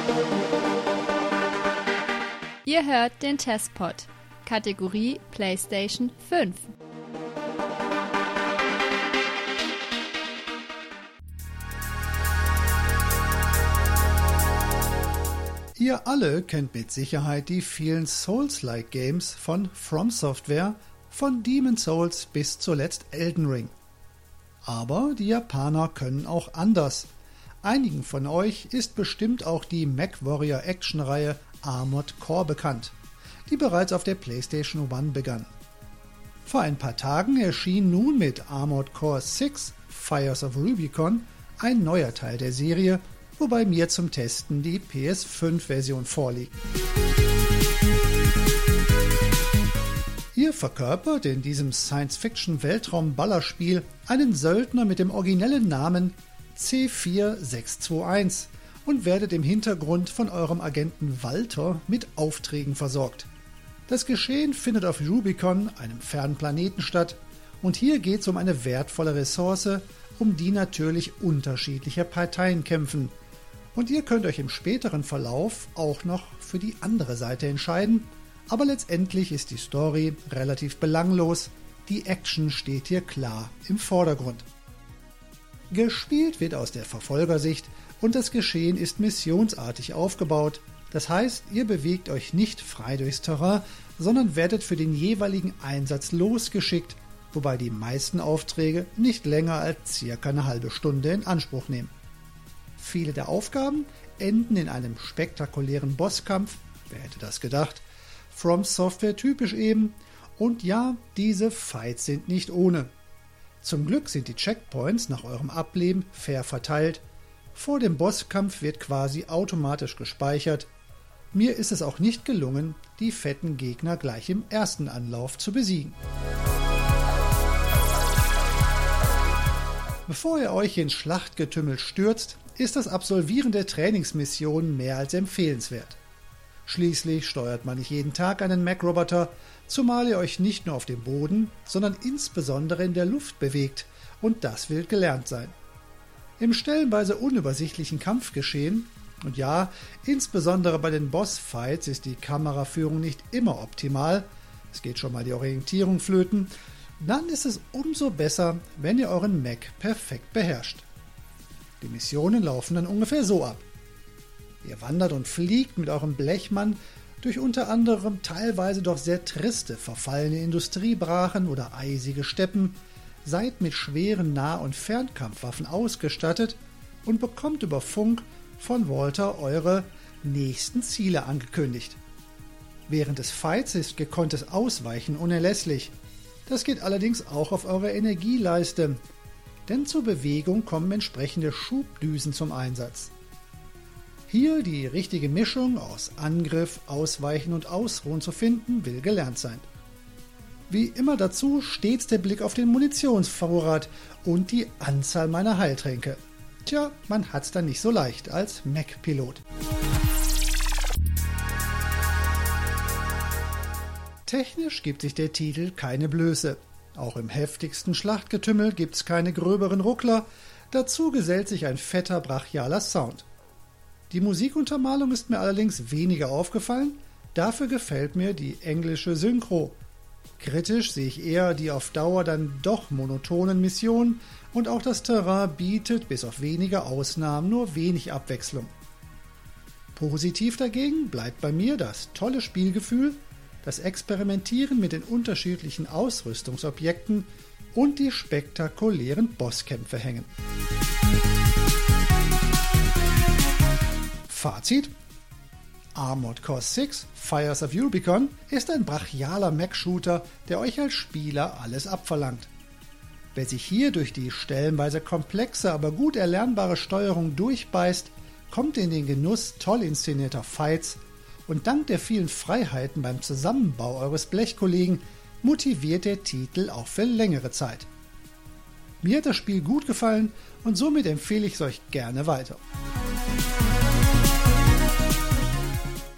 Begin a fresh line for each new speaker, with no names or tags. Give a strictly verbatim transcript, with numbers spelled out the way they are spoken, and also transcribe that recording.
Ihr hört den Testpod, Kategorie PlayStation fünf.
Ihr alle kennt mit Sicherheit die vielen Souls-like Games von From Software, von Demon's Souls bis zuletzt Elden Ring. Aber die Japaner können auch anders. Einigen von euch ist bestimmt auch die MechWarrior-Action-Reihe Armored Core bekannt, die bereits auf der PlayStation eins begann. Vor ein paar Tagen erschien nun mit Armored Core sechs Fires of Rubicon ein neuer Teil der Serie, wobei mir zum Testen die P S fünf Version vorliegt. Ihr verkörpert in diesem Science-Fiction-Weltraum-Ballerspiel einen Söldner mit dem originellen Namen C vier sechs zwei eins und werdet im Hintergrund von eurem Agenten Walter mit Aufträgen versorgt. Das Geschehen findet auf Rubicon, einem fernen Planeten, statt, und hier geht es um eine wertvolle Ressource, um die natürlich unterschiedliche Parteien kämpfen. Und ihr könnt euch im späteren Verlauf auch noch für die andere Seite entscheiden, aber letztendlich ist die Story relativ belanglos, die Action steht hier klar im Vordergrund. Gespielt wird aus der Verfolgersicht und das Geschehen ist missionsartig aufgebaut, das heißt, ihr bewegt euch nicht frei durchs Terrain, sondern werdet für den jeweiligen Einsatz losgeschickt, wobei die meisten Aufträge nicht länger als circa eine halbe Stunde in Anspruch nehmen. Viele der Aufgaben enden in einem spektakulären Bosskampf, wer hätte das gedacht, From Software typisch eben, und ja, diese Fights sind nicht ohne. Zum Glück sind die Checkpoints nach eurem Ableben fair verteilt, vor dem Bosskampf wird quasi automatisch gespeichert. Mir ist es auch nicht gelungen, die fetten Gegner gleich im ersten Anlauf zu besiegen. Bevor ihr euch ins Schlachtgetümmel stürzt, ist das Absolvieren der Trainingsmissionen mehr als empfehlenswert. Schließlich steuert man nicht jeden Tag einen Mech-Roboter, zumal ihr euch nicht nur auf dem Boden, sondern insbesondere in der Luft bewegt, und das will gelernt sein. Im stellenweise unübersichtlichen Kampfgeschehen, und ja, insbesondere bei den Bossfights ist die Kameraführung nicht immer optimal, es geht schon mal die Orientierung flöten, dann ist es umso besser, wenn ihr euren Mech perfekt beherrscht. Die Missionen laufen dann ungefähr so ab. Ihr wandert und fliegt mit eurem Blechmann durch unter anderem teilweise doch sehr triste, verfallene Industriebrachen oder eisige Steppen, seid mit schweren Nah- und Fernkampfwaffen ausgestattet und bekommt über Funk von Walter eure nächsten Ziele angekündigt. Während des Fights ist gekonntes Ausweichen unerlässlich. Das geht allerdings auch auf eure Energieleiste, denn zur Bewegung kommen entsprechende Schubdüsen zum Einsatz. Hier die richtige Mischung aus Angriff, Ausweichen und Ausruhen zu finden, will gelernt sein. Wie immer dazu stets der Blick auf den Munitionsvorrat und die Anzahl meiner Heiltränke. Tja, man hat's dann nicht so leicht als Mech-Pilot. Technisch gibt sich der Titel keine Blöße. Auch im heftigsten Schlachtgetümmel gibt's keine gröberen Ruckler, dazu gesellt sich ein fetter brachialer Sound. Die Musikuntermalung ist mir allerdings weniger aufgefallen, dafür gefällt mir die englische Synchro. Kritisch sehe ich eher die auf Dauer dann doch monotonen Missionen und auch das Terrain bietet bis auf wenige Ausnahmen nur wenig Abwechslung. Positiv dagegen bleibt bei mir das tolle Spielgefühl, das Experimentieren mit den unterschiedlichen Ausrüstungsobjekten und die spektakulären Bosskämpfe hängen. Fazit: Armored Core sechs Fires of Rubicon ist ein brachialer Mech-Shooter, der euch als Spieler alles abverlangt. Wer sich hier durch die stellenweise komplexe, aber gut erlernbare Steuerung durchbeißt, kommt in den Genuss toll inszenierter Fights, und dank der vielen Freiheiten beim Zusammenbau eures Blechkollegen motiviert der Titel auch für längere Zeit. Mir hat das Spiel gut gefallen und somit empfehle ich es euch gerne weiter.